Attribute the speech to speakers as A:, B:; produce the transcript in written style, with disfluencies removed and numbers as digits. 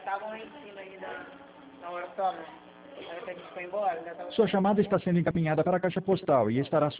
A: estavam lá em cima ainda, na hora que a gente foi embora.
B: Sua chamada está sendo encaminhada para a caixa postal e estará